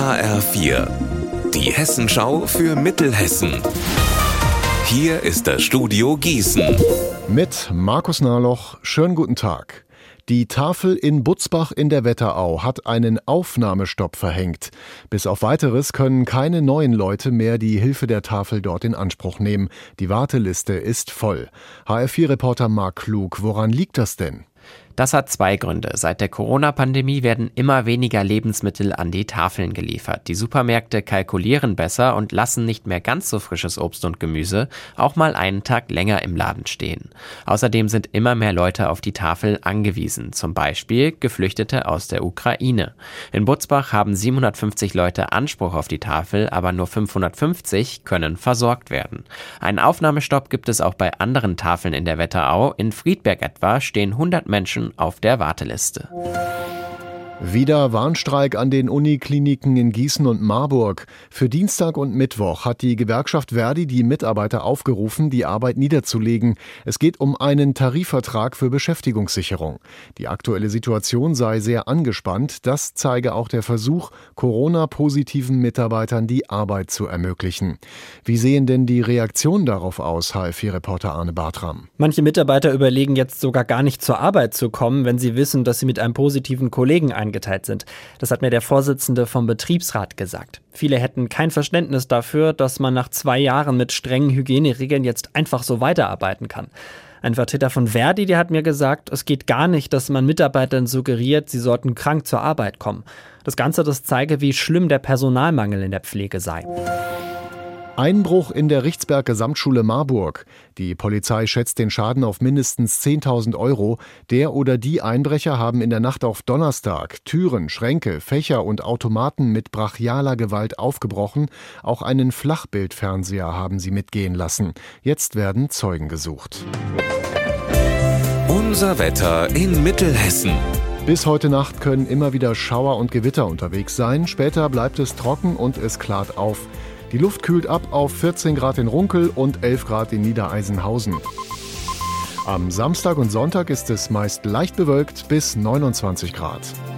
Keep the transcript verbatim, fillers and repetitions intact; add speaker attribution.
Speaker 1: H R vier, die Hessenschau für Mittelhessen. Hier ist das Studio Gießen.
Speaker 2: Mit Markus Nahloch, schönen guten Tag. Die Tafel in Butzbach in der Wetterau hat einen Aufnahmestopp verhängt. Bis auf Weiteres können keine neuen Leute mehr die Hilfe der Tafel dort in Anspruch nehmen. Die Warteliste ist voll. H R vier Reporter Marc Klug, woran liegt das denn?
Speaker 3: Das hat zwei Gründe. Seit der Corona-Pandemie werden immer weniger Lebensmittel an die Tafeln geliefert. Die Supermärkte kalkulieren besser und lassen nicht mehr ganz so frisches Obst und Gemüse auch mal einen Tag länger im Laden stehen. Außerdem sind immer mehr Leute auf die Tafel angewiesen, zum Beispiel Geflüchtete aus der Ukraine. In Butzbach haben siebenhundertfünfzig Leute Anspruch auf die Tafel, aber nur fünfhundertfünfzig können versorgt werden. Einen Aufnahmestopp gibt es auch bei anderen Tafeln in der Wetterau. In Friedberg etwa stehen hundert Menschen auf der Warteliste.
Speaker 2: Wieder Warnstreik an den Unikliniken in Gießen und Marburg. Für Dienstag und Mittwoch hat die Gewerkschaft Verdi die Mitarbeiter aufgerufen, die Arbeit niederzulegen. Es geht um einen Tarifvertrag für Beschäftigungssicherung. Die aktuelle Situation sei sehr angespannt. Das zeige auch der Versuch, Corona-positiven Mitarbeitern die Arbeit zu ermöglichen. Wie sehen denn die Reaktionen darauf aus, H R vier Reporter Arne Bartram?
Speaker 4: Manche Mitarbeiter überlegen jetzt sogar gar nicht zur Arbeit zu kommen, wenn sie wissen, dass sie mit einem positiven Kollegen eingeteilt sind. Das hat mir der Vorsitzende vom Betriebsrat gesagt. Viele hätten kein Verständnis dafür, dass man nach zwei Jahren mit strengen Hygieneregeln jetzt einfach so weiterarbeiten kann. Ein Vertreter von Verdi, der hat mir gesagt, es geht gar nicht, dass man Mitarbeitern suggeriert, sie sollten krank zur Arbeit kommen. Das Ganze, das zeige, wie schlimm der Personalmangel in der Pflege sei.
Speaker 2: Einbruch in der Richtsberg-Gesamtschule Marburg. Die Polizei schätzt den Schaden auf mindestens zehntausend Euro. Der oder die Einbrecher haben in der Nacht auf Donnerstag Türen, Schränke, Fächer und Automaten mit brachialer Gewalt aufgebrochen. Auch einen Flachbildfernseher haben sie mitgehen lassen. Jetzt werden Zeugen gesucht.
Speaker 1: Unser Wetter in Mittelhessen.
Speaker 2: Bis heute Nacht können immer wieder Schauer und Gewitter unterwegs sein. Später bleibt es trocken und es klart auf. Die Luft kühlt ab auf vierzehn Grad in Runkel und elf Grad in Niedereisenhausen. Am Samstag und Sonntag ist es meist leicht bewölkt bis neunundzwanzig Grad.